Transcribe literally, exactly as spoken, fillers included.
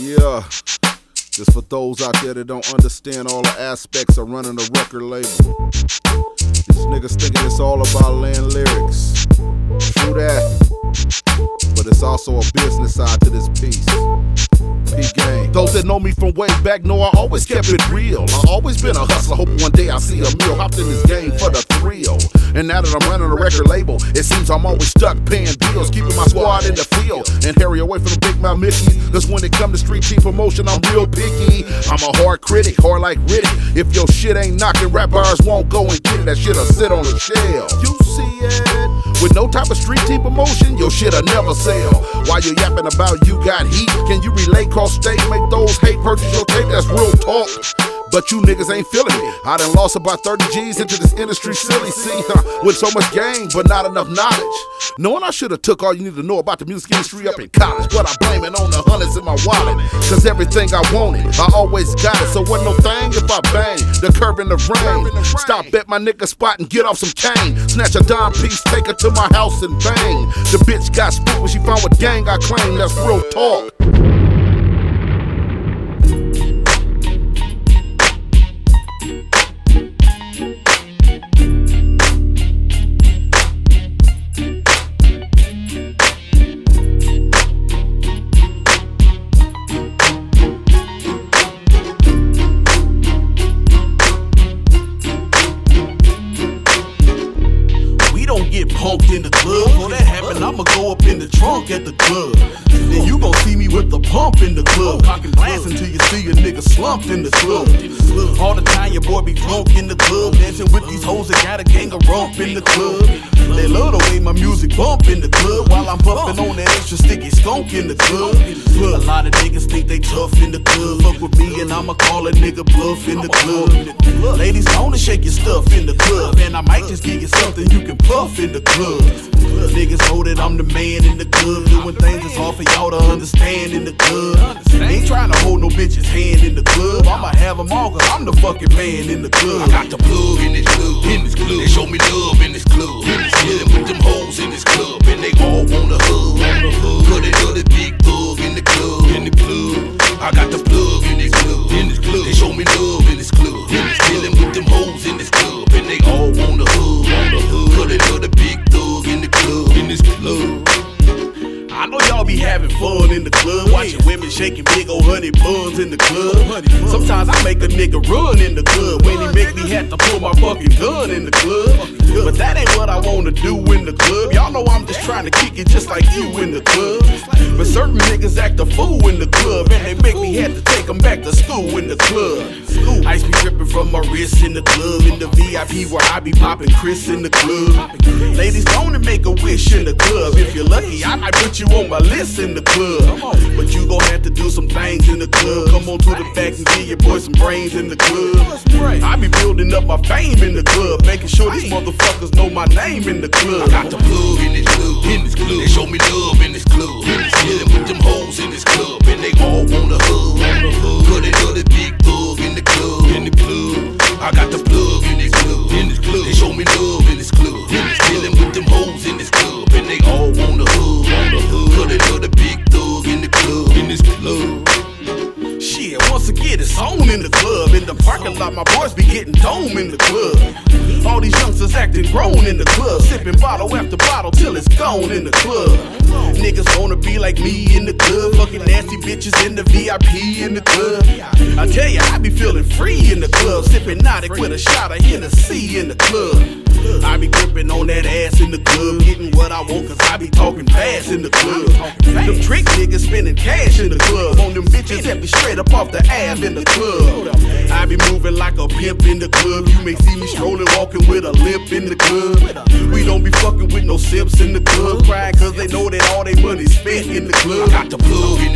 Yeah, just for those out there that don't understand all the aspects of running a record label. These niggas thinking it's all about laying lyrics. True that, but it's also a business side to this piece. P-Gang. Those that know me from way back know I always kept it real. I always been a hustler, hope one day I see a meal. Hopped in this game for the thrill. And now that I'm running a record label, it seems I'm always stuck paying bills, keeping my squad in the field and Harry away from the big mouth Mickey. Cause when it come to street team promotion, I'm real picky. I'm a hard critic, hard like Riddick. If your shit ain't knocking, rap bars won't go and get it. That shit'll sit on the shelf. You see it? With no type of street team promotion, your shit'll never sell. While you yapping about you got heat, can you relate cross state? Make those hate purchase your tape, that's real talk. But you niggas ain't feeling me. I done lost about thirty G's into this industry silly, see, huh? With so much game, but not enough knowledge. Knowing I should've took all you need to know about the music industry up in college, but I blame it on the hundreds in my wallet. Cause everything I wanted, I always got it. So wasn't no thing if I bang the curb in the rain. Stop at my nigga spot and get off some cane. Snatch a dime piece, take her to my house and bang. The bitch got spooked when she found what gang I claim, that's real talk. Get punked in the club. For that happen, I'ma go up in the trunk at the club. Then you gon' see me with the pump in the club. Cockin' blast until you see a nigga slumped in the club. All the time your boy be drunk in the club, dancing with these hoes that got a gang of rump in the club. They love the way my music bump in the club while I'm puffin' on that extra sticky skunk in the club. A lot of niggas think they tough in the club. Fuck with me and I'ma call a nigga bluff in the club. Ladies gonna shake your stuff in the club, and I might just give you something you can puff in the club. Niggas know that I'm the man in the club, doing things that's hard for y'all to understand in the club. Ain't trying to hold no bitch's hand in the club. I'ma have them all cause I'm the fucking man in the club. I got the plug in this club, in this club. They show me love in this club. Chillin' with them hoes in this club, and they all wanna hug. Put another big thug in the club, in the club. I got the plug in this club, in this club. They show me love in this club. Chillin' with them hoes in this club, and they all wanna hug. Put another big thug in the club, in this club. I know y'all be having fun in the club, watching women shaking big ol' honey buns in the club. Sometimes I make a nigga run in the club when he make me have to pull my fucking gun in the club. But that ain't what I wanna do in the club. Y'all know I'm just trying to kick it just like you in the club. But certain niggas act a fool in the club, and they make me have to take them back to school in the club. Ice be dripping from my wrist in the club, in the V I P where I be popping Chris in the club. Ladies, gonna make a wish in the club. If you're lucky, I might put you on my list in the club. But you gon' have to do some things in the club. Come on to the back and give your boy some brains in the club. I be building up my fame in the club, making sure these motherfuckers know my name in the club. I got the plug in this club, in this club. They show me love in this club. Chillin' with them hoes in this club, and they all wanna hug. Put another big thug in the club, in the club. I got the plug in this club, in this club. They show me love in this club. Chillin' with them hoes in this club, and they all wanna hug. Put another big thug in the club, in this club. Shit, once again it's on in the club. In the parking lot, my boys be getting dome in the club. All these youngsters acting grown in the club, sipping bottle after bottle till it's gone in the club. Niggas wanna be like me in the club, fucking nasty bitches in the V I P in the club. I tell ya, I be feeling free in the club, sipping Nautic with a shot of Hennessy in the club. I be gripping on that ass in the club, getting what I want cause I be talking fast in the club. Them trick niggas spending cash in the club, on them bitches that be straight up off the ab in the club. I be moving like a pimp in the club, you may see me strolling, walking with a limp in the club. We don't be fucking with no simps in the club, crying cause they know that all they money spent in the club. I got the plug